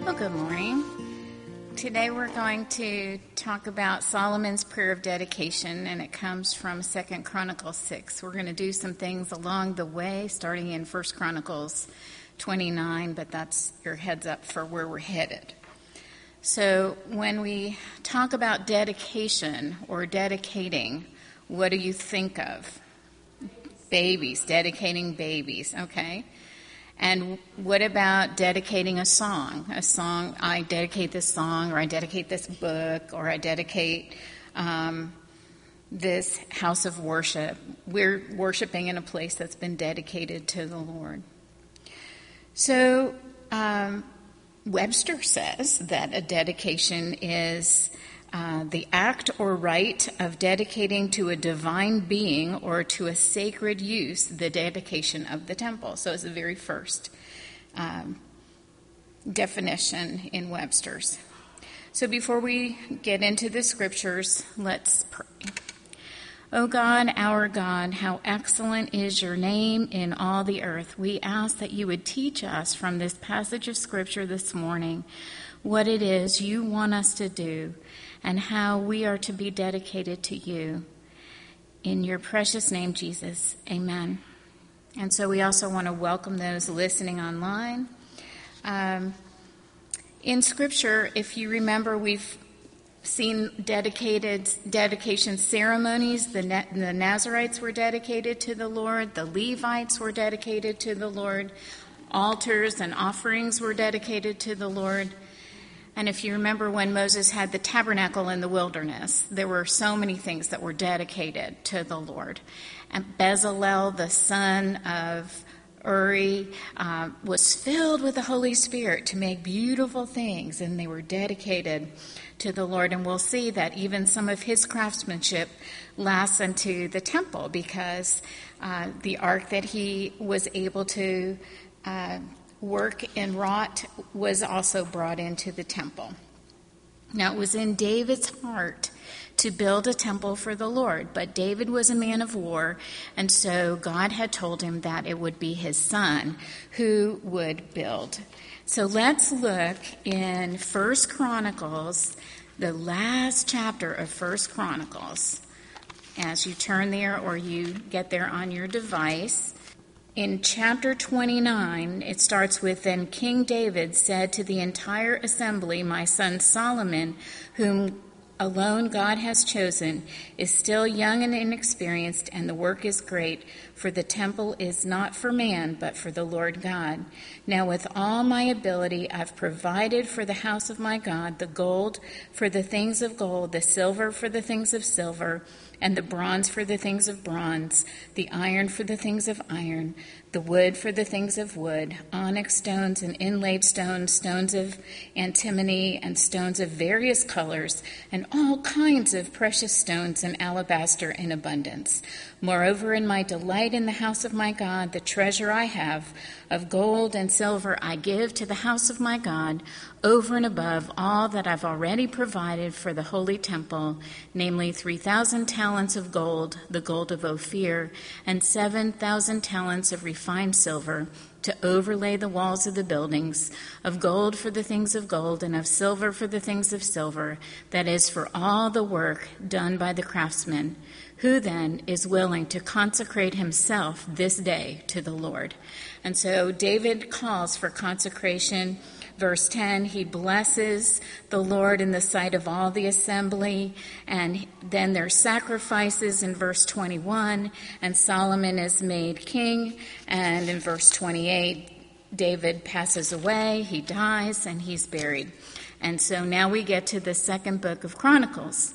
Well, good morning. Today we're going to talk about Solomon's prayer of dedication, and it comes from 2 Chronicles 6. We're going to do some things along the way, starting in 1 Chronicles 29, but that's your heads up for where we're headed. So when we talk about dedication or dedicating, what do you think of? Babies, dedicating babies, okay? And what about dedicating a song? A song, I dedicate this song, or I dedicate this book, or I dedicate this house of worship. We're worshiping in a place that's been dedicated to the Lord. So Webster says that a dedication is the act or rite of dedicating to a divine being or to a sacred use the dedication of the temple. So it's the very first definition in Webster's. So before we get into the scriptures, let's pray. O God, our God, how excellent is your name in all the earth. We ask that you would teach us from this passage of scripture this morning what it is you want us to do and how we are to be dedicated to you. In your precious name, Jesus, amen. And so we also want to welcome those listening online. In Scripture, if you remember, we've seen dedication ceremonies. The Nazarites were dedicated to the Lord. The Levites were dedicated to the Lord. Altars and offerings were dedicated to the Lord. And if you remember when Moses had the tabernacle in the wilderness, there were so many things that were dedicated to the Lord. And Bezalel, the son of Uri, was filled with the Holy Spirit to make beautiful things, and they were dedicated to the Lord. And we'll see that even some of his craftsmanship lasts into the temple, because the ark that he was able to work and wrought was also brought into the temple. Now, it was in David's heart to build a temple for the Lord, but David was a man of war, and so God had told him that it would be his son who would build. So let's look in 1 Chronicles, the last chapter of 1 Chronicles. As you turn there or you get there on your device, in chapter 29, it starts with, Then King David said to the entire assembly, My son Solomon, whom alone God has chosen, is still young and inexperienced, and the work is great, for the temple is not for man, but for the Lord God. Now with all my ability I've provided for the house of my God the gold for the things of gold, the silver for the things of silver, and the bronze for the things of bronze, the iron for the things of iron, the wood for the things of wood, onyx stones and inlaid stones, stones of antimony and stones of various colors, and all kinds of precious stones and alabaster in abundance. Moreover, in my delight in the house of my God, the treasure I have of gold and silver I give to the house of my God, over and above all that I've already provided for the holy temple, namely 3,000 talents of gold, the gold of Ophir, and 7,000 talents of refined silver, to overlay the walls of the buildings, of gold for the things of gold, and of silver for the things of silver, that is, for all the work done by the craftsmen. Who then is willing to consecrate himself this day to the Lord? And so David calls for consecration. Verse 10, he blesses the Lord in the sight of all the assembly, and then there's sacrifices in verse 21, and Solomon is made king, and in verse 28, David passes away, he dies, and he's buried. And so now we get to the second book of Chronicles.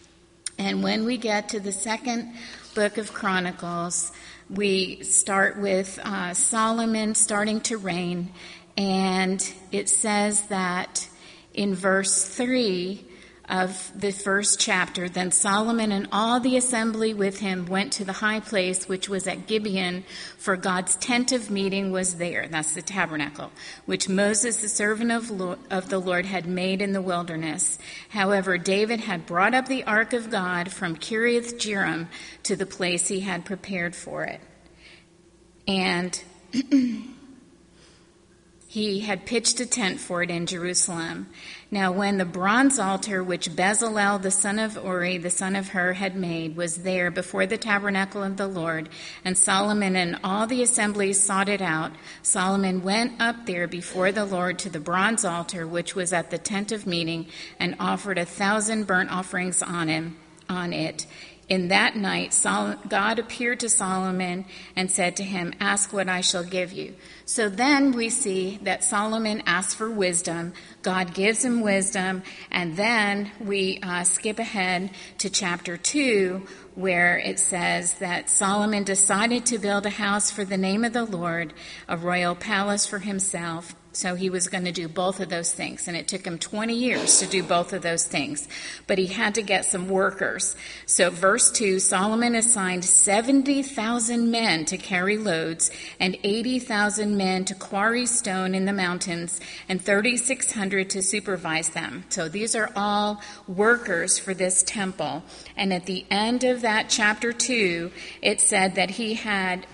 And when we get to the second book of Chronicles, we start with Solomon starting to reign. And it says that in verse 3 of the first chapter, Then Solomon and all the assembly with him went to the high place which was at Gibeon, for God's tent of meeting was there. That's the tabernacle, which Moses, the servant of the Lord, had made in the wilderness. However, David had brought up the ark of God from Kiriath Jearim to the place he had prepared for it. And he had pitched a tent for it in Jerusalem. Now when the bronze altar which Bezalel the son of Uri, the son of Hur, had made was there before the tabernacle of the Lord, and Solomon and all the assembly sought it out, Solomon went up there before the Lord to the bronze altar which was at the tent of meeting, and offered 1,000 burnt offerings on it. In that night, God appeared to Solomon and said to him, "Ask what I shall give you." So then we see that Solomon asked for wisdom. God gives him wisdom. And then we skip ahead to chapter 2, where it says that Solomon decided to build a house for the name of the Lord, a royal palace for himself. So he was going to do both of those things, and it took him 20 years to do both of those things. But he had to get some workers. So verse 2, Solomon assigned 70,000 men to carry loads, and 80,000 men to quarry stone in the mountains, and 3,600 to supervise them. So these are all workers for this temple. And at the end of that chapter 2, it said that he had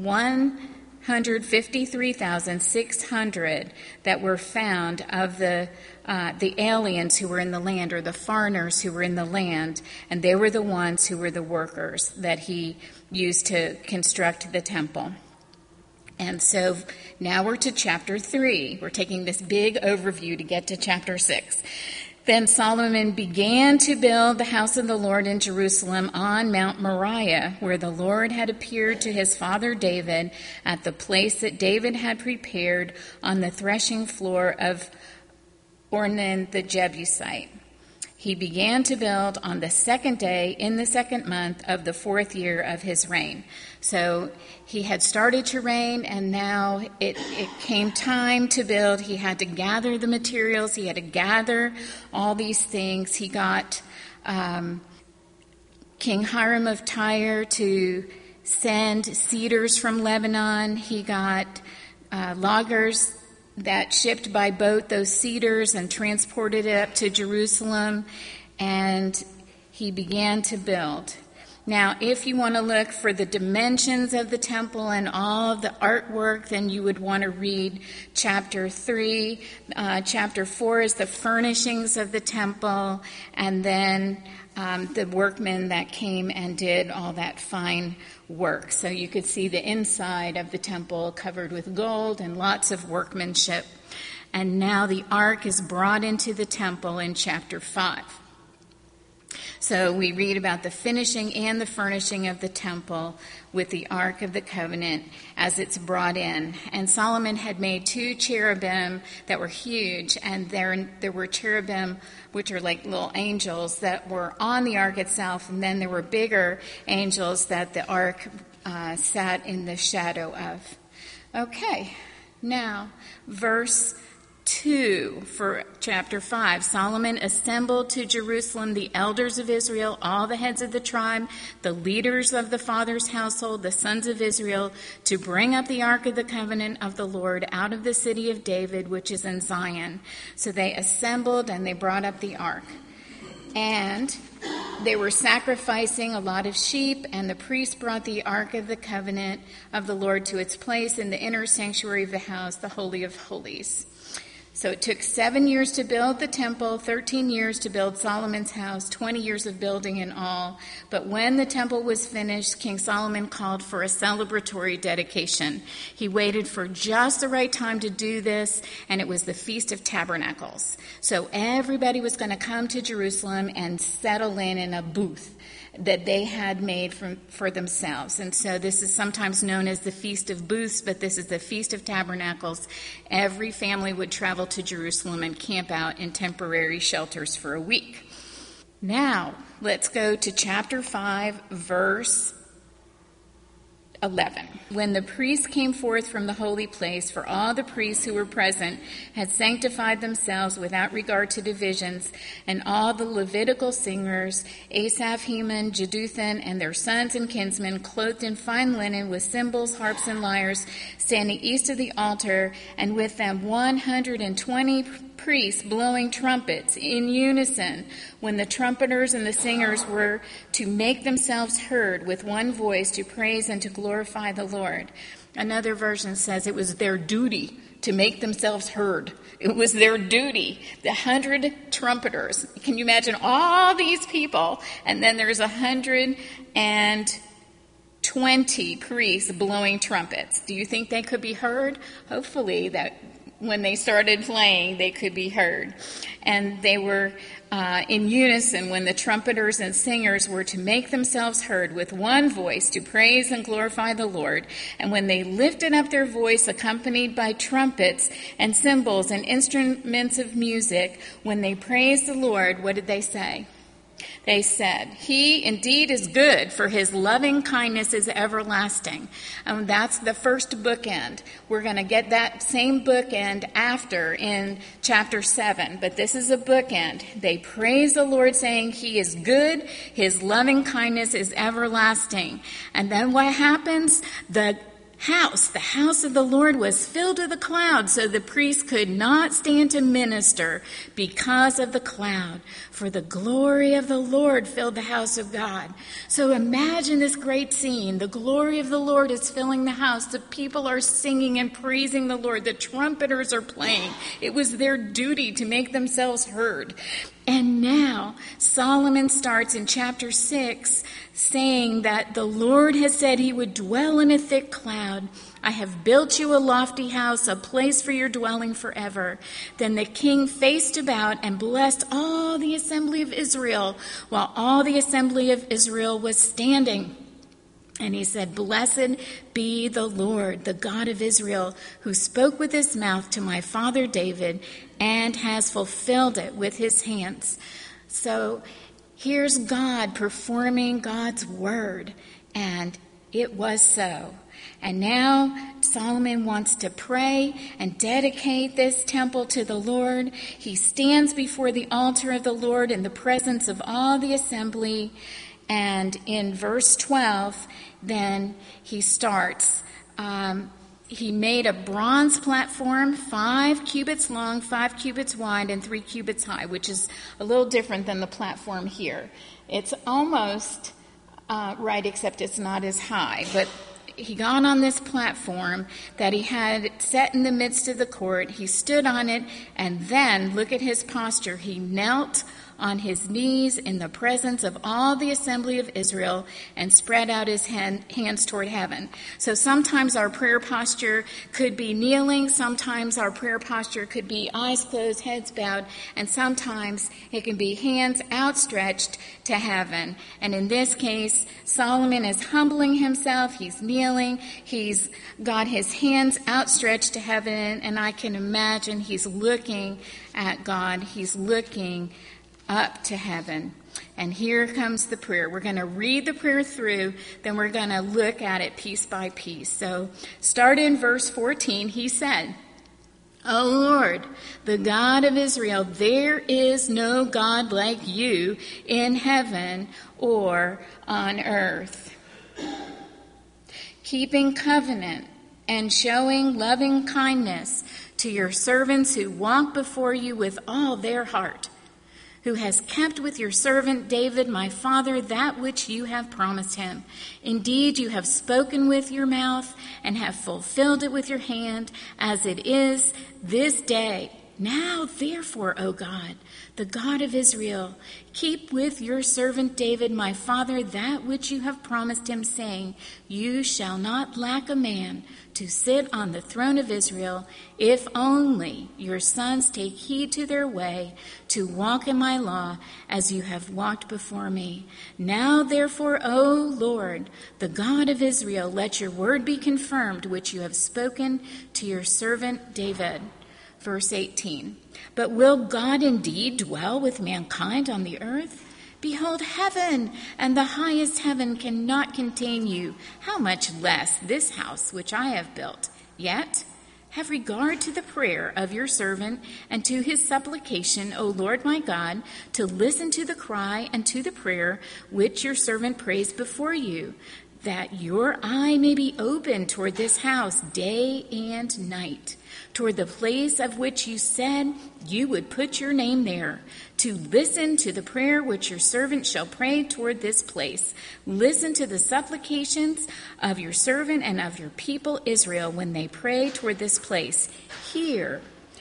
153,600 that were found of the aliens who were in the land, or the foreigners who were in the land, and they were the ones who were the workers that he used to construct the temple. And so now we're to chapter 3. We're taking this big overview to get to chapter 6. Then Solomon began to build the house of the Lord in Jerusalem on Mount Moriah, where the Lord had appeared to his father David at the place that David had prepared on the threshing floor of Ornan the Jebusite. He began to build on the 2nd day in the 2nd month of the 4th year of his reign. So he had started to reign, and now it came time to build. He had to gather the materials. He had to gather all these things. He got King Hiram of Tyre to send cedars from Lebanon. He got loggers that shipped by boat those cedars and transported it up to Jerusalem, and he began to build. Now, if you want to look for the dimensions of the temple and all of the artwork, then you would want to read chapter 3. Chapter 4 is the furnishings of the temple, and then the workmen that came and did all that fine work. So you could see the inside of the temple covered with gold and lots of workmanship. And now the ark is brought into the temple in chapter 5. So we read about the finishing and the furnishing of the temple with the Ark of the Covenant as it's brought in. And Solomon had made 2 cherubim that were huge, and there were cherubim, which are like little angels, that were on the ark itself, and then there were bigger angels that the ark sat in the shadow of. Okay, now verse 2 for chapter 5. Solomon assembled to Jerusalem the elders of Israel, all the heads of the tribe, the leaders of the father's household, the sons of Israel, to bring up the ark of the covenant of the Lord out of the city of David, which is in Zion. So they assembled and they brought up the ark. And they were sacrificing a lot of sheep, and the priest brought the ark of the covenant of the Lord to its place in the inner sanctuary of the house, the Holy of Holies. So it took 7 years to build the temple, 13 years to build Solomon's house, 20 years of building in all. But when the temple was finished, King Solomon called for a celebratory dedication. He waited for just the right time to do this, and it was the Feast of Tabernacles. So everybody was going to come to Jerusalem and settle in a booth that they had made for themselves. And so this is sometimes known as the Feast of Booths, but this is the Feast of Tabernacles. Every family would travel to Jerusalem and camp out in temporary shelters for a week. Now, let's go to chapter 5, verse 11. When the priests came forth from the holy place, for all the priests who were present had sanctified themselves without regard to divisions, and all the Levitical singers, Asaph, Heman, Jeduthun, and their sons and kinsmen, clothed in fine linen with cymbals, harps, and lyres, standing east of the altar, and with them 120 priests blowing trumpets in unison, when the trumpeters and the singers were to make themselves heard with one voice to praise and to glorify the Lord. Another version says it was their duty to make themselves heard. It was their duty. The 100 trumpeters. Can you imagine all these people? And then there's 120 priests blowing trumpets. Do you think they could be heard? Hopefully that when they started playing, they could be heard. And they were in unison when the trumpeters and singers were to make themselves heard with one voice to praise and glorify the Lord. And when they lifted up their voice accompanied by trumpets and cymbals and instruments of music, when they praised the Lord, what did they say? They said, "He indeed is good, for his loving kindness is everlasting." That's the first bookend. We're going to get that same bookend after in chapter 7, but this is a bookend. They praise the Lord, saying, "He is good, his loving kindness is everlasting." And then what happens? The house of the Lord was filled with a cloud, so the priests could not stand to minister because of the cloud. For the glory of the Lord filled the house of God. So imagine this great scene. The glory of the Lord is filling the house. The people are singing and praising the Lord. The trumpeters are playing. It was their duty to make themselves heard. And now Solomon starts in chapter 6 saying that the Lord has said he would dwell in a thick cloud. "I have built you a lofty house, a place for your dwelling forever." Then the king faced about and blessed all the assembly of Israel, while all the assembly of Israel was standing. And he said, "Blessed be the Lord, the God of Israel, who spoke with his mouth to my father David and has fulfilled it with his hands." So here's God performing God's word, and it was so. And now Solomon wants to pray and dedicate this temple to the Lord. He stands before the altar of the Lord in the presence of all the assembly. And in verse 12, then he starts. He made a bronze platform, 5 cubits long, 5 cubits wide, and 3 cubits high, which is a little different than the platform here. It's almost right, except it's not as high. But he got on this platform that he had set in the midst of the court. He stood on it, and then, look at his posture. He knelt on his knees in the presence of all the assembly of Israel and spread out his hands toward heaven. So sometimes our prayer posture could be kneeling, sometimes our prayer posture could be eyes closed, heads bowed, and sometimes it can be hands outstretched to heaven. And in this case, Solomon is humbling himself, he's kneeling, he's got his hands outstretched to heaven, and I can imagine he's looking at God, he's looking up to heaven. And here comes the prayer. We're going to read the prayer through, then we're going to look at it piece by piece. So start in verse 14. He said, "O Lord, the God of Israel, there is no God like you in heaven or on earth, keeping covenant and showing loving kindness to your servants who walk before you with all their heart, who has kept with your servant David, my father, that which you have promised him. Indeed, you have spoken with your mouth and have fulfilled it with your hand, as it is this day. Now, therefore, O God, the God of Israel, keep with your servant David, my father, that which you have promised him, saying, you shall not lack a man to sit on the throne of Israel, if only your sons take heed to their way, to walk in my law, as you have walked before me. Now, therefore, O Lord, the God of Israel, let your word be confirmed, which you have spoken to your servant David." Verse 18, "But will God indeed dwell with mankind on the earth? Behold, heaven and the highest heaven cannot contain you. How much less this house which I have built? Yet have regard to the prayer of your servant and to his supplication, O Lord my God, to listen to the cry and to the prayer which your servant prays before you. that your eye may be open toward this house day and night, toward the place of which you said you would put your name there, to listen to the prayer which your servant shall pray toward this place. Listen to the supplications of your servant and of your people Israel when they pray toward this place. Hear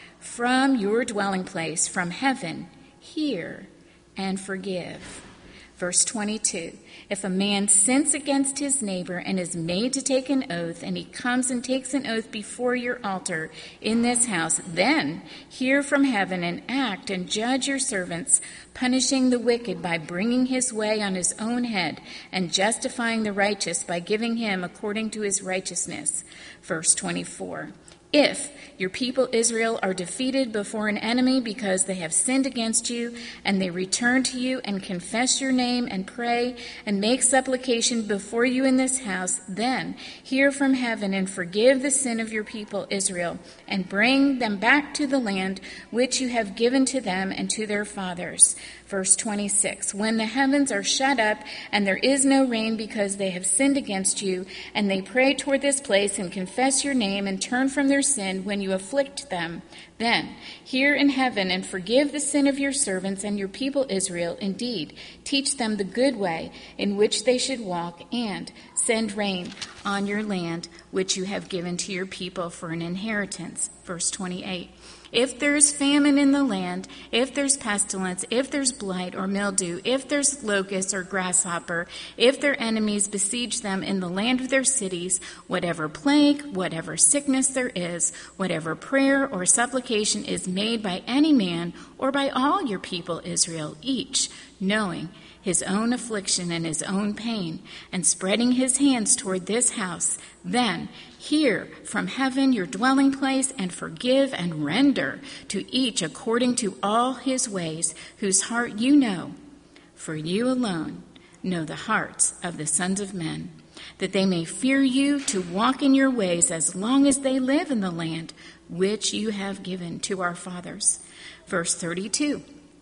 from your dwelling place, from heaven, hear and forgive. Verse 22, if a man sins against his neighbor and is made to take an oath, and he comes and takes an oath before your altar in this house, then hear from heaven and act and judge your servants, punishing the wicked by bringing his way on his own head and justifying the righteous by giving him according to his righteousness. Verse 24, if your people Israel are defeated before an enemy because they have sinned against you, and they return to you and confess your name and pray and make supplication before you in this house, then hear from heaven and forgive the sin of your people Israel, and bring them back to the land which you have given to them and to their fathers. Verse 26, when the heavens are shut up and there is no rain because they have sinned against you, and they pray toward this place and confess your name and turn from their sin when you afflict them, then hear in heaven and forgive the sin of your servants and your people Israel. Indeed, teach them the good way in which they should walk, and send rain on your land which you have given to your people for an inheritance. Verse 28. If there's famine in the land, if there's pestilence, if there's blight or mildew, if there's locust or grasshopper, if their enemies besiege them in the land of their cities, whatever plague, whatever sickness there is, whatever prayer or supplication is made by any man or by all your people Israel, each knowing his own affliction and his own pain, and spreading his hands toward this house, then hear from heaven your dwelling place, and forgive and render to each according to all his ways, whose heart you know. For you alone know the hearts of the sons of men, that they may fear you to walk in your ways as long as they live in the land which you have given to our fathers. Verse 32.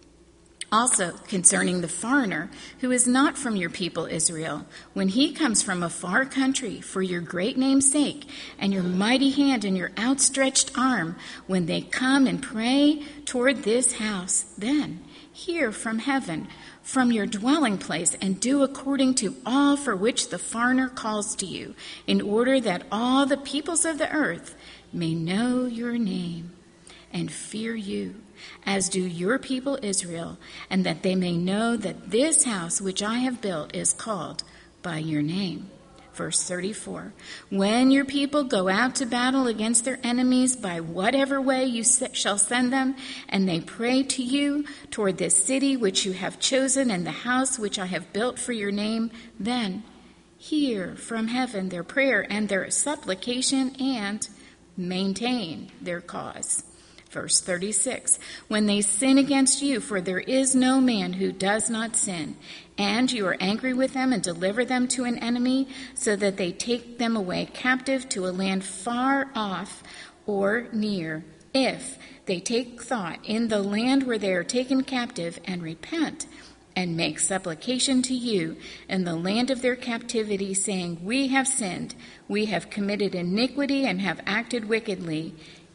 Also concerning the foreigner who is not from your people Israel, when he comes from a far country for your great name's sake, and your mighty hand and your outstretched arm, when they come and pray toward this house, then hear from heaven, from your dwelling place, and do according to all for which the foreigner calls to you, in order that all the peoples of the earth may know your name and fear you, as do your people Israel, and that they may know that this house which I have built is called by your name. Verse 34, when your people go out to battle against their enemies by whatever way you shall send them, and they pray to you toward this city which you have chosen and the house which I have built for your name, then hear from heaven their prayer and their supplication, and maintain their cause. Verse 36, when they sin against you, for there is no man who does not sin, and you are angry with them and deliver them to an enemy, so that they take them away captive to a land far off or near, if they take thought in the land where they are taken captive, and repent and make supplication to you in the land of their captivity, saying, we have sinned, we have committed iniquity and have acted wickedly,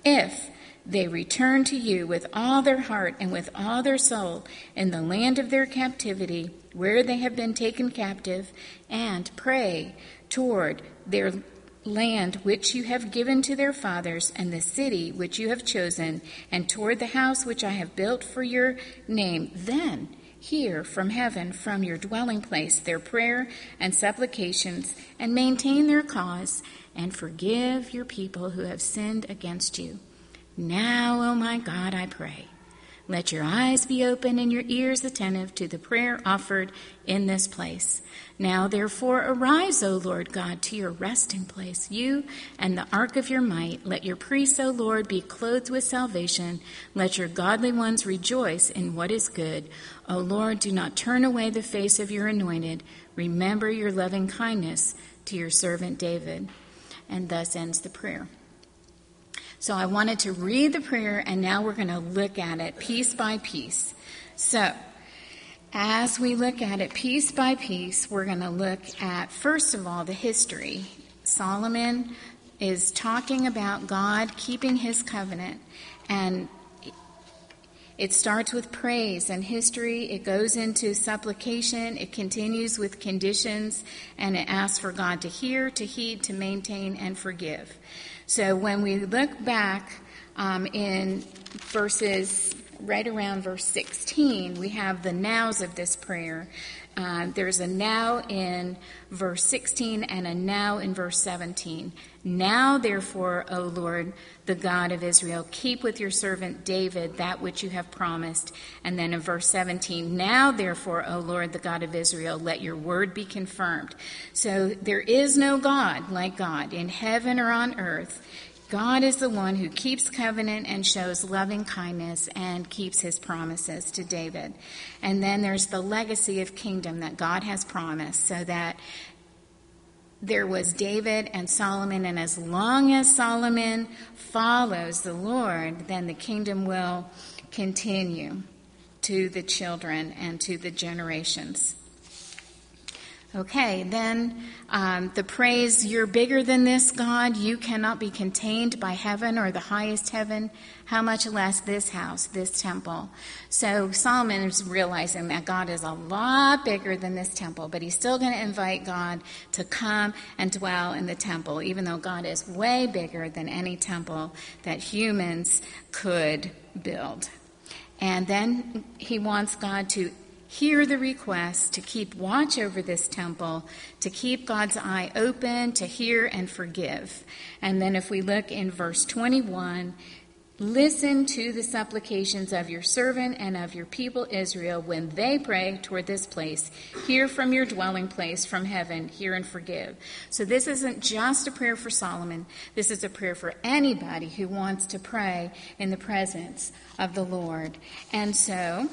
if they return to you with all their heart and with all their soul in the land of their captivity, where they have been taken captive, and pray toward their land which you have given to their fathers, and the city which you have chosen, and toward the house which I have built for your name, then hear from heaven, from your dwelling place, their prayer and supplications, and maintain their cause, and forgive your people who have sinned against you. Now, O my God, I pray, let your eyes be open and your ears attentive to the prayer offered in this place. Now, therefore, arise, O Lord God, to your resting place, you and the ark of your might. Let your priests, O Lord, be clothed with salvation. Let your godly ones rejoice in what is good. O Lord, do not turn away the face of your anointed. Remember your loving kindness to your servant David. And thus ends the prayer. So I wanted to read the prayer, and now we're going to look at it piece by piece. So, As we look at it piece by piece, we're going to look at, first of all, the history. Solomon is talking about God keeping his covenant, and it starts with praise and history. It goes into supplication. It continues with conditions, and it asks for God to hear, to heed, to maintain, and forgive. So when we look back in verses right around verse 16, we have the nows of this prayer. There's a now in verse 16 and a now in verse 17. Now, therefore, O Lord, the God of Israel, keep with your servant David that which you have promised. And then in verse 17, now, therefore, O Lord, the God of Israel, let your word be confirmed. So there is no God like God in heaven or on earth. God is the one who keeps covenant and shows loving kindness and keeps his promises to David. And then there's the legacy of kingdom that God has promised, so that there was David and Solomon, and as long as Solomon follows the Lord, then the kingdom will continue to the children and to the generations. Okay, then the praise, you're bigger than this, God. You cannot be contained by heaven or the highest heaven. How much less this house, this temple. So Solomon is realizing that God is a lot bigger than this temple, but he's still going to invite God to come and dwell in the temple, even though God is way bigger than any temple that humans could build. And then he wants God to hear the request, to keep watch over this temple, to keep God's eye open, to hear and forgive. And then if we look in verse 21, listen to the supplications of your servant and of your people Israel when they pray toward this place. Hear from your dwelling place from heaven, hear and forgive. So this isn't just a prayer for Solomon. This is a prayer for anybody who wants to pray in the presence of the Lord. And so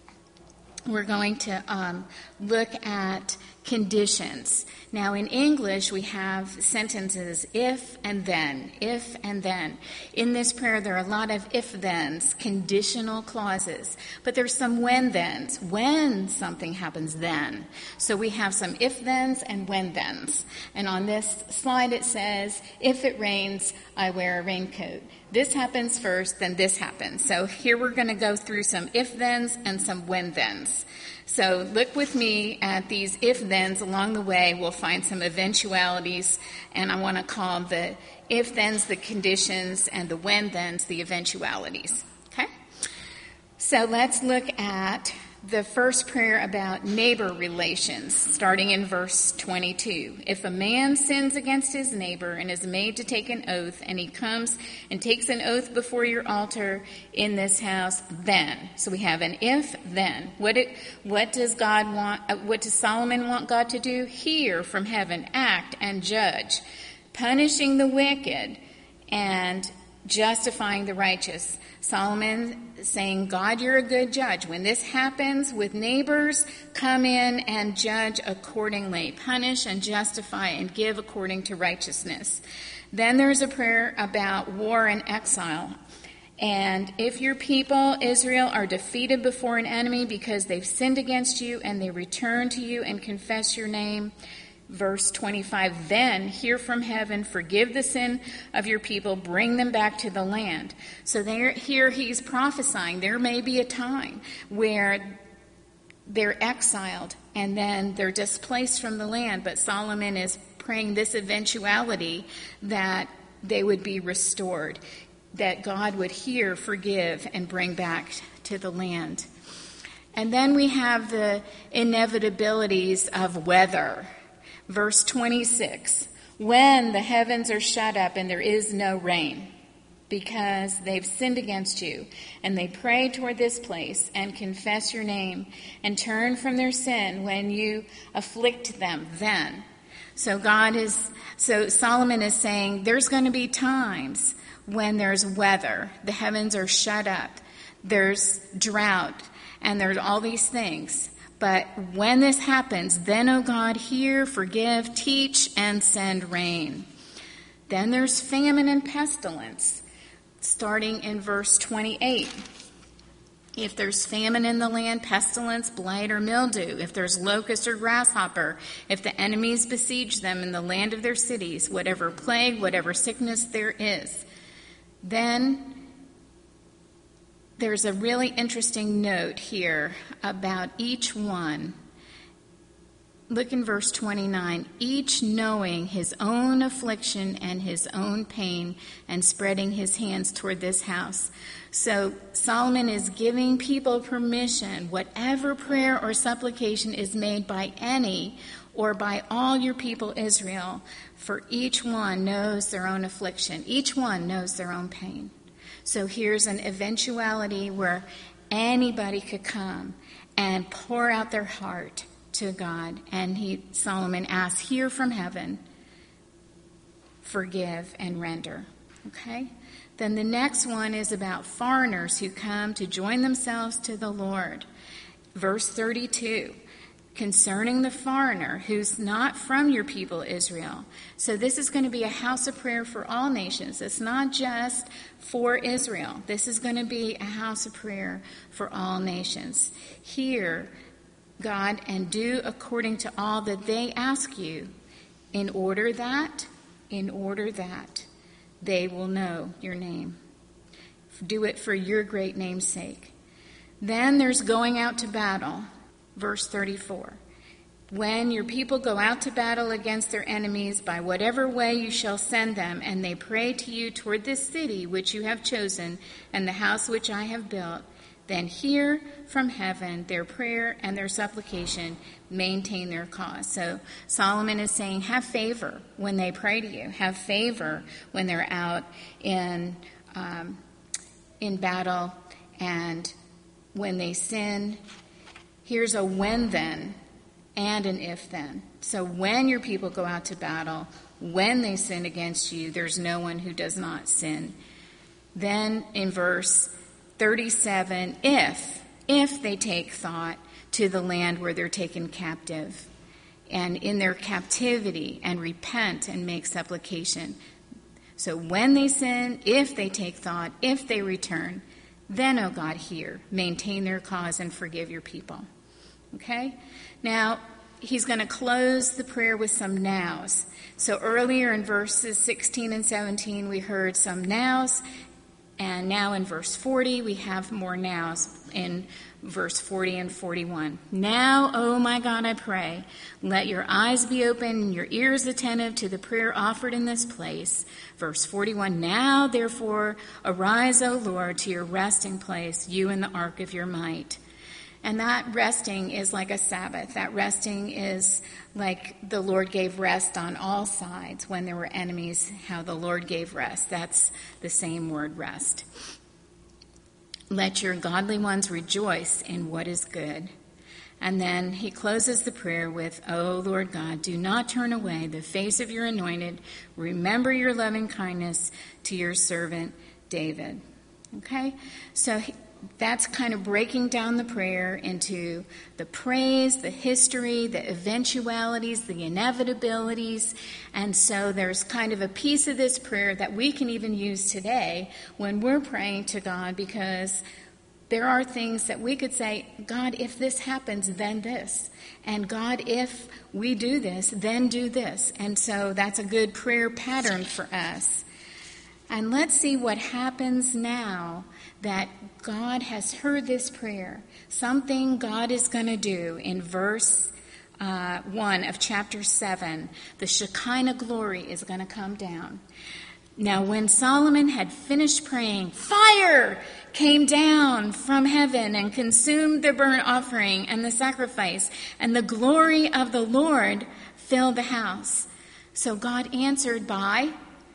we're going to look at conditions. Now, in English, we have sentences, if and then, if and then. In this prayer, there are a lot of if-thens, conditional clauses, but there's some when-thens, when something happens then. So we have some if-thens and when-thens. And on this slide, it says, if it rains, I wear a raincoat. This happens first, then this happens. So here we're going to go through some if-thens and some when-thens. So look with me at these if-thens. Along the way, we'll find some eventualities, and I want to call the if-thens the conditions and the when-thens the eventualities. Okay? So let's look at the first prayer about neighbor relations, starting in verse 22. If a man sins against his neighbor and is made to take an oath, and he comes and takes an oath before your altar in this house, then. So we have an if, then. What does God want? What does Solomon want God to do? Hear from heaven, act and judge, punishing the wicked and justifying the righteous. Solomon saying, God, you're a good judge. When this happens with neighbors, come in and judge accordingly. Punish and justify and give according to righteousness. Then there's a prayer about war and exile. And if your people, Israel, are defeated before an enemy because they've sinned against you and they return to you and confess your name, verse 25, then hear from heaven, forgive the sin of your people, bring them back to the land. So here he's prophesying there may be a time where they're exiled and then they're displaced from the land, but Solomon is praying this eventuality that they would be restored, that God would hear, forgive, and bring back to the land. And then we have the inevitabilities of weather. Verse 26, when the heavens are shut up and there is no rain, because they've sinned against you, and they pray toward this place and confess your name and turn from their sin when you afflict them, then. So Solomon is saying there's going to be times when there's weather, the heavens are shut up, there's drought, and there's all these things. But when this happens, then, O God, hear, forgive, teach, and send rain. Then there's famine and pestilence, starting in verse 28. If there's famine in the land, pestilence, blight, or mildew, if there's locust or grasshopper, if the enemies besiege them in the land of their cities, whatever plague, whatever sickness there is, then there's a really interesting note here about each one. Look in verse 29. Each knowing his own affliction and his own pain and spreading his hands toward this house. So Solomon is giving people permission, whatever prayer or supplication is made by any or by all your people Israel, for each one knows their own affliction. Each one knows their own pain. So here's an eventuality where anybody could come and pour out their heart to God. And Solomon asks, hear from heaven, forgive and render. Okay? Then the next one is about foreigners who come to join themselves to the Lord. Verse 32, concerning the foreigner who's not from your people Israel. So this is going to be a house of prayer for all nations. It's not just for Israel. This is going to be a house of prayer for all nations. Hear, God, and do according to all that they ask you, in order that they will know your name. Do it for your great name's sake. Then there's going out to battle. Verse 34. When your people go out to battle against their enemies, by whatever way you shall send them, and they pray to you toward this city which you have chosen, and the house which I have built, then hear from heaven their prayer and their supplication, maintain their cause. So Solomon is saying, have favor when they pray to you. Have favor when they're out in battle, and when they sin. Here's a when then and an if then. So when your people go out to battle, when they sin against you, there's no one who does not sin. Then in verse 37, if they take thought to the land where they're taken captive, and in their captivity, and repent and make supplication. So when they sin, if they take thought, if they return, then, O God, hear, maintain their cause, and forgive your people. Okay? Now, he's going to close the prayer with some nows. So earlier in verses 16 and 17, we heard some nows. And now in verse 40, we have more nows in verse 40 and 41. Now, O my God, I pray, let your eyes be open and your ears attentive to the prayer offered in this place. Verse 41, now, therefore, arise, O Lord, to your resting place, you in the ark of your might. And that resting is like a Sabbath. That resting is like the Lord gave rest on all sides when there were enemies, how the Lord gave rest. That's the same word, rest. Let your godly ones rejoice in what is good. And then he closes the prayer with, O Lord God, do not turn away the face of your anointed. Remember your loving kindness to your servant David. Okay? So that's kind of breaking down the prayer into the praise, the history, the eventualities, the inevitabilities. And so there's kind of a piece of this prayer that we can even use today when we're praying to God, because there are things that we could say, God, if this happens, then this. And God, if we do this, then do this. And so that's a good prayer pattern for us. And let's see what happens now that God has heard this prayer. Something God is going to do in verse 1 of chapter 7. The Shekinah glory is going to come down. Now, when Solomon had finished praying, fire came down from heaven and consumed the burnt offering and the sacrifice, and the glory of the Lord filled the house. So God answered by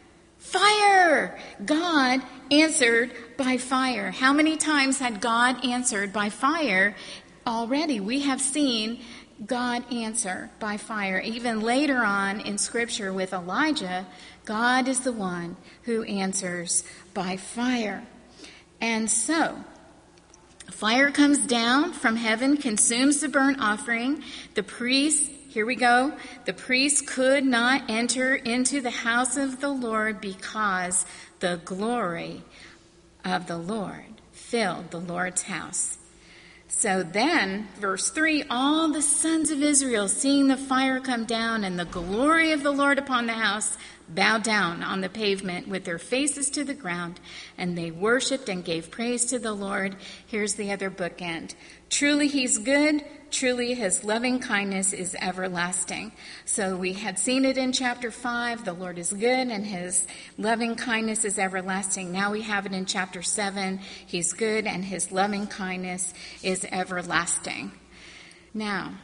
fire. God answered by fire. How many times had God answered by fire already? We have seen God answer by fire. Even later on in Scripture with Elijah, God is the one who answers by fire. And so, fire comes down from heaven, consumes the burnt offering. The priest, here we go, the priest could not enter into the house of the Lord because the glory of the Lord filled the Lord's house. So then, verse 3, all the sons of Israel, seeing the fire come down and the glory of the Lord upon the house, bowed down on the pavement with their faces to the ground, and they worshipped and gave praise to the Lord. Here's the other bookend. Truly he's good. Truly his loving kindness is everlasting. So we had seen it in chapter 5. The Lord is good and his loving kindness is everlasting. Now we have it in chapter 7. He's good and his loving kindness is everlasting. Now,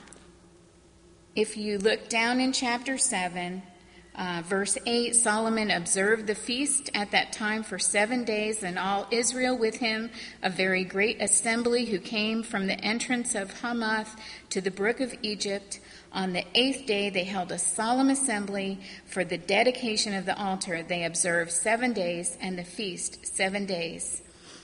if you look down in chapter 7, verse 8, Solomon observed the feast at that time for 7 days, and all Israel with him, a very great assembly who came from the entrance of Hamath to the brook of Egypt. On the 8th day they held a solemn assembly for the dedication of the altar. They observed 7 days, and the feast 7 days.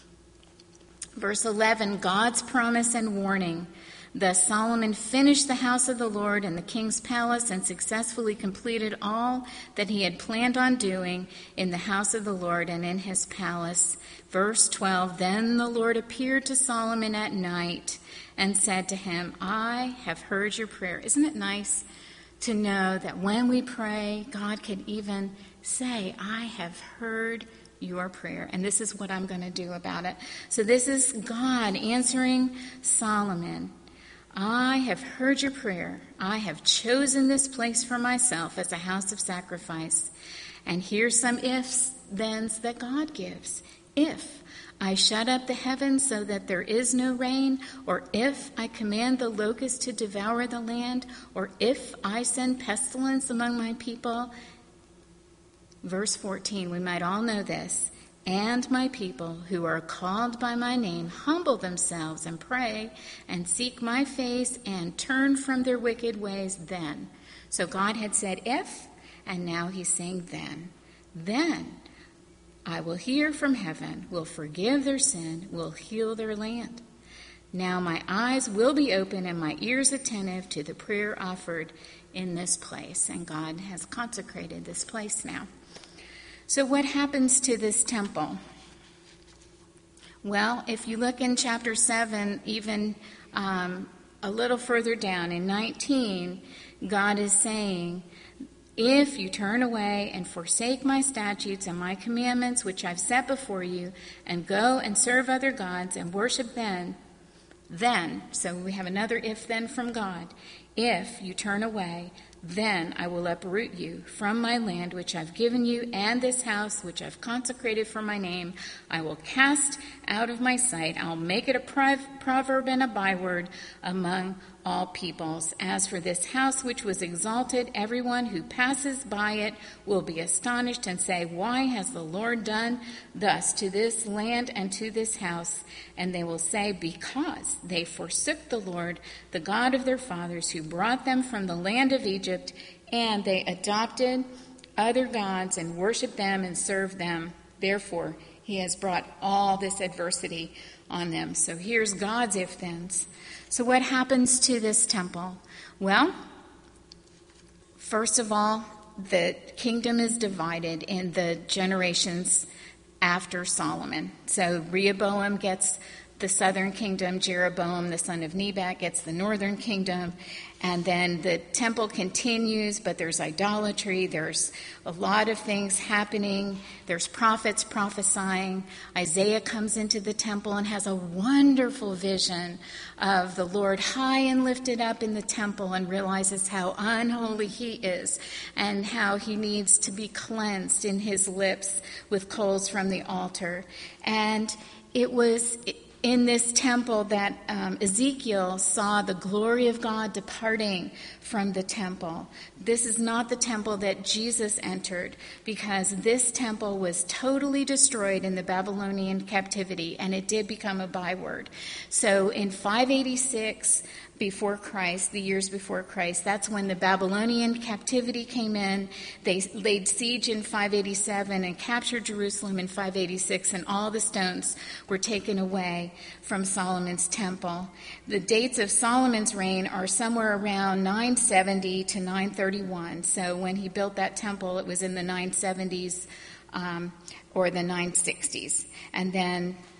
Verse 11, God's promise and warning. Thus Solomon finished the house of the Lord and the king's palace and successfully completed all that he had planned on doing in the house of the Lord and in his palace. Verse 12, Then the Lord appeared to Solomon at night and said to him, I have heard your prayer. Isn't it nice to know that when we pray, God could even say, I have heard your prayer, and this is what I'm going to do about it. So this is God answering Solomon. I have heard your prayer. I have chosen this place for myself as a house of sacrifice. And here's some ifs, thens that God gives. If I shut up the heavens so that there is no rain, or if I command the locust to devour the land, or if I send pestilence among my people. Verse 14, we might all know this. And my people who are called by my name humble themselves and pray and seek my face and turn from their wicked ways then. So God had said if, and now he's saying then. Then I will hear from heaven, will forgive their sin, will heal their land. Now my eyes will be open and my ears attentive to the prayer offered in this place. And God has consecrated this place now. So what happens to this temple? Well, if you look in chapter 7, even a little further down in 19, God is saying, if you turn away and forsake my statutes and my commandments, which I've set before you, and go and serve other gods and worship them, then, so we have another if then from God, if you turn away, then I will uproot you from my land which I've given you, and this house which I've consecrated for my name. I will cast out of my sight. I'll make it a proverb and a byword among all peoples. As for this house which was exalted, everyone who passes by it will be astonished and say, why has the Lord done thus to this land and to this house? And they will say, because they forsook the Lord, the God of their fathers, who brought them from the land of Egypt, and they adopted other gods and worshiped them and served them. Therefore, he has brought all this adversity on them. So here's God's if-thens. So what happens to this temple? Well, first of all, the kingdom is divided in the generations after Solomon. So Rehoboam gets the southern kingdom, Jeroboam, the son of Nebat, gets the northern kingdom, and then the temple continues, but there's idolatry, there's a lot of things happening, there's prophets prophesying. Isaiah comes into the temple and has a wonderful vision of the Lord high and lifted up in the temple and realizes how unholy he is and how he needs to be cleansed in his lips with coals from the altar. And it was in this temple that Ezekiel saw the glory of God departing from the temple. This is not the temple that Jesus entered, because this temple was totally destroyed in the Babylonian captivity, and it did become a byword. So in 586 before Christ, the years before Christ, that's when the Babylonian captivity came in. They laid siege in 587 and captured Jerusalem in 586, and all the stones were taken away from Solomon's temple. The dates of Solomon's reign are somewhere around 970 to 931. So when he built that temple, it was in the 970s or the 960s. And then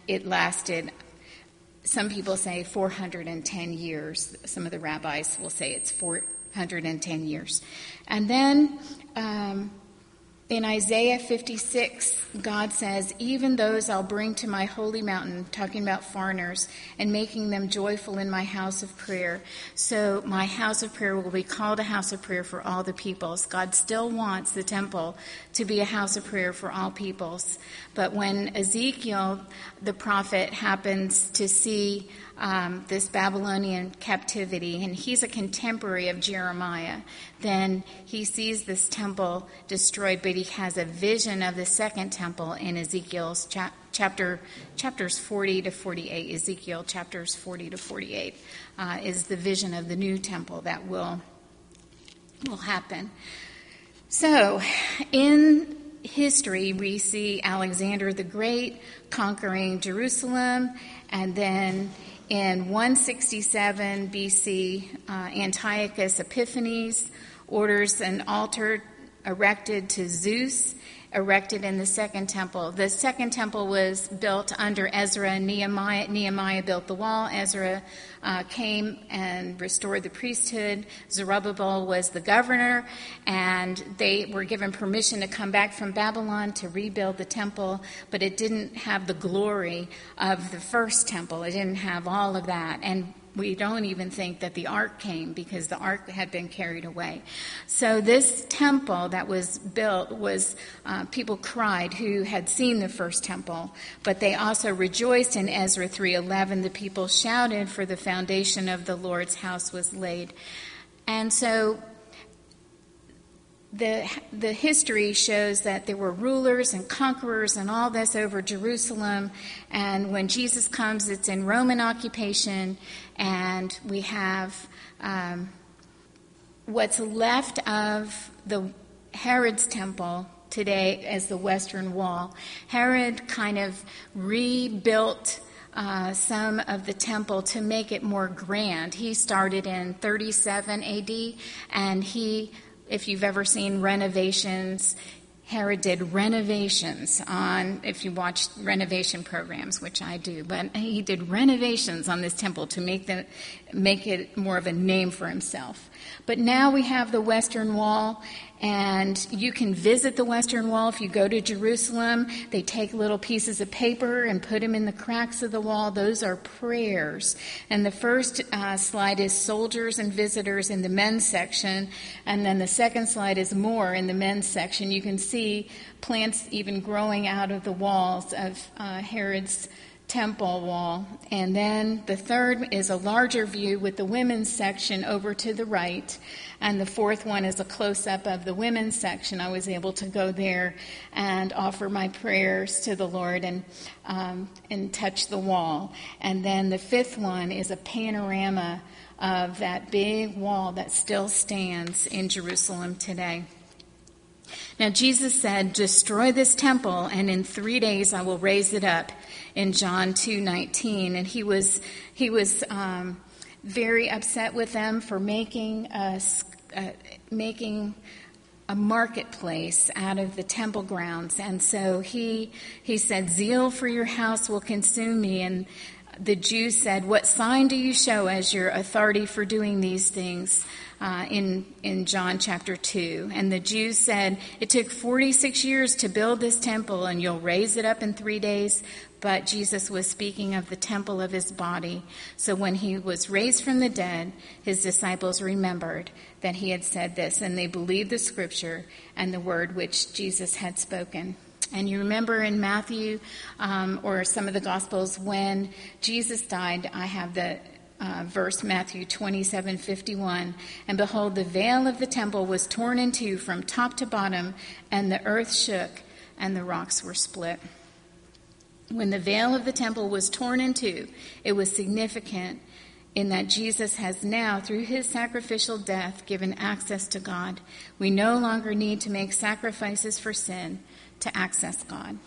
it lasted, some people say 410 years. Some of the rabbis will say it's 410 years. And then in Isaiah 56, God says, even those I'll bring to my holy mountain, talking about foreigners, and making them joyful in my house of prayer. So my house of prayer will be called a house of prayer for all the peoples. God still wants the temple to be a house of prayer for all peoples. But when Ezekiel, the prophet, happens to see this Babylonian captivity, and he's a contemporary of Jeremiah, then he sees this temple destroyed, but he has a vision of the second temple in Ezekiel's chapters 40 to 48. Ezekiel chapters 40 to 48 is the vision of the new temple that will happen. So, in history, we see Alexander the Great conquering Jerusalem, and then in 167 BC, Antiochus Epiphanes orders an altar erected to Zeus, erected in the second temple. The second temple was built under Ezra and Nehemiah. Nehemiah built the wall. Ezra came and restored the priesthood. Zerubbabel was the governor, and they were given permission to come back from Babylon to rebuild the temple, but it didn't have the glory of the first temple. It didn't have all of that. And we don't even think that the ark came because the ark had been carried away. So this temple that was built was, people cried who had seen the first temple, but they also rejoiced in Ezra 3:11. The people shouted, for the foundation of the Lord's house was laid. And so the history shows that there were rulers and conquerors and all this over Jerusalem. And when Jesus comes, it's in Roman occupation. And we have what's left of the Herod's temple today as the Western Wall. Herod kind of rebuilt some of the temple to make it more grand. He started in 37 AD, and if you've ever seen renovations, Herod did renovations on, if you watch renovation programs, which I do, but he did renovations on this temple to make it more of a name for himself. But now we have the Western Wall, and you can visit the Western Wall. If you go to Jerusalem, they take little pieces of paper and put them in the cracks of the wall. Those are prayers. And the first slide is soldiers and visitors in the men's section, and then the second slide is more in the men's section. You can see plants even growing out of the walls of Herod's temple wall. And then the third is a larger view with the women's section over to the right. And the fourth one is a close-up of the women's section. I was able to go there and offer my prayers to the Lord and touch the wall. And then the fifth one is a panorama of that big wall that still stands in Jerusalem today. Now, Jesus said, destroy this temple, and in 3 days I will raise it up, in John 2:19. And he was very upset with them for making a marketplace out of the temple grounds. And so he said, zeal for your house will consume me. And the Jews said, what sign do you show as your authority for doing these things? In John chapter 2. And the Jews said, it took 46 years to build this temple, and you'll raise it up in 3 days. But Jesus was speaking of the temple of his body. So when he was raised from the dead, his disciples remembered that he had said this, and they believed the scripture and the word which Jesus had spoken. And you remember in Matthew or some of the Gospels, when Jesus died, I have the verse Matthew 27:51, and behold, the veil of the temple was torn in two from top to bottom, and the earth shook, and the rocks were split. When the veil of the temple was torn in two, it was significant in that Jesus has now, through his sacrificial death, given access to God. We no longer need to make sacrifices for sin to access God.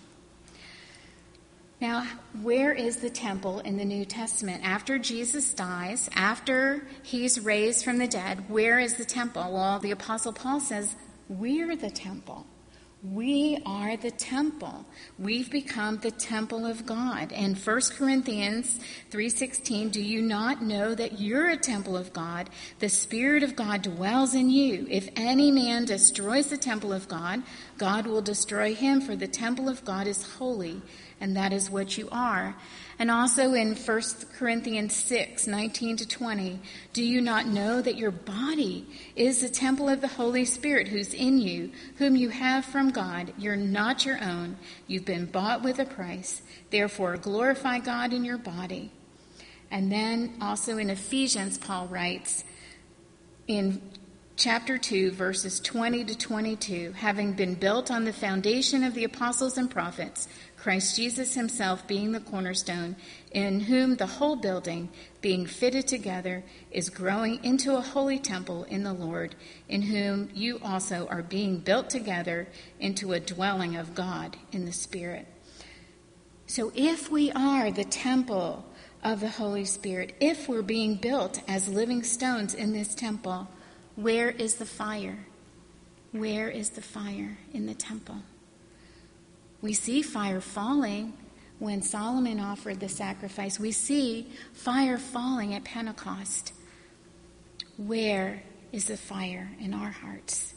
Now, where is the temple in the New Testament? After Jesus dies, after he's raised from the dead, where is the temple? Well, the Apostle Paul says, we're the temple. We are the temple. We've become the temple of God. And 1 Corinthians 3:16, do you not know that you're a temple of God? The Spirit of God dwells in you. If any man destroys the temple of God, God will destroy him, for the temple of God is holy, and that is what you are. And also in 1 Corinthians 6:19-20, do you not know that your body is the temple of the Holy Spirit who's in you, whom you have from God? You're not your own. You've been bought with a price. Therefore, glorify God in your body. And then also in Ephesians, Paul writes in chapter 2, verses 20-22, having been built on the foundation of the apostles and prophets, Christ Jesus himself being the cornerstone, in whom the whole building, being fitted together, is growing into a holy temple in the Lord, in whom you also are being built together into a dwelling of God in the Spirit. So if we are the temple of the Holy Spirit, if we're being built as living stones in this temple, where is the fire? Where is the fire in the temple? We see fire falling when Solomon offered the sacrifice. We see fire falling at Pentecost. Where is the fire in our hearts?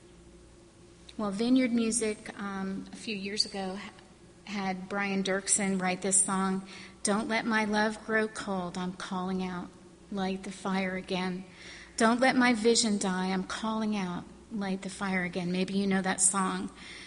Well, Vineyard Music a few years ago had Brian Dirksen write this song, "Don't let my love grow cold, I'm calling out, light the fire again. Don't let my vision die, I'm calling out, light the fire again." Maybe you know that song.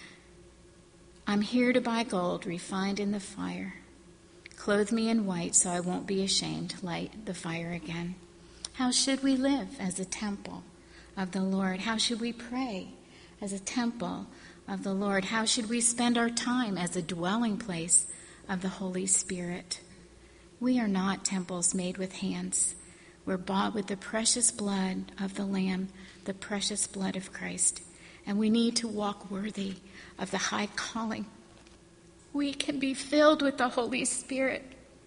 I'm here to buy gold refined in the fire. Clothe me in white so I won't be ashamed. Light the fire again. How should we live as a temple of the Lord? How should we pray as a temple of the Lord? How should we spend our time as a dwelling place of the Holy Spirit? We are not temples made with hands. We're bought with the precious blood of the Lamb, the precious blood of Christ. And we need to walk worthy of the high calling. We can be filled with the Holy Spirit.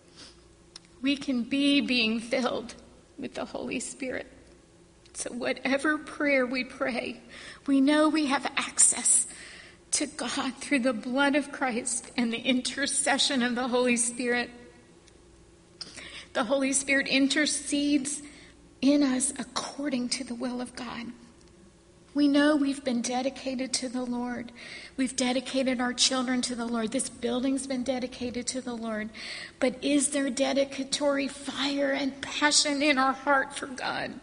We can be being filled with the Holy Spirit. So whatever prayer we pray, we know we have access to God through the blood of Christ and the intercession of the Holy Spirit. The Holy Spirit intercedes in us according to the will of God. We know we've been dedicated to the Lord. We've dedicated our children to the Lord. This building's been dedicated to the Lord. But is there dedicatory fire and passion in our heart for God?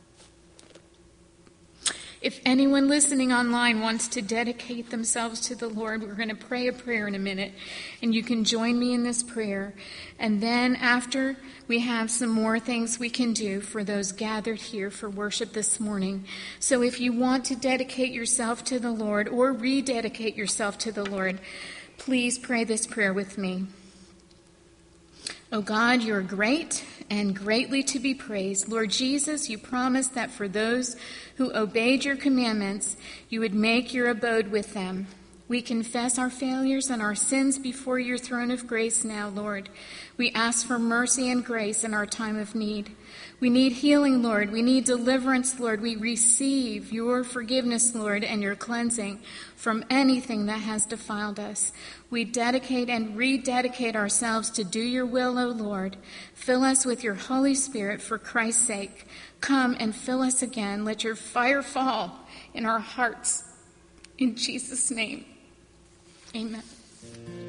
If anyone listening online wants to dedicate themselves to the Lord, we're going to pray a prayer in a minute, and you can join me in this prayer. And then after, we have some more things we can do for those gathered here for worship this morning. So if you want to dedicate yourself to the Lord or rededicate yourself to the Lord, please pray this prayer with me. Oh God, you are great and greatly to be praised. Lord Jesus, you promised that for those who obeyed your commandments, you would make your abode with them. We confess our failures and our sins before your throne of grace now, Lord. We ask for mercy and grace in our time of need. We need healing, Lord. We need deliverance, Lord. We receive your forgiveness, Lord, and your cleansing from anything that has defiled us. We dedicate and rededicate ourselves to do your will, O Lord. Fill us with your Holy Spirit for Christ's sake. Come and fill us again. Let your fire fall in our hearts. In Jesus' name, amen.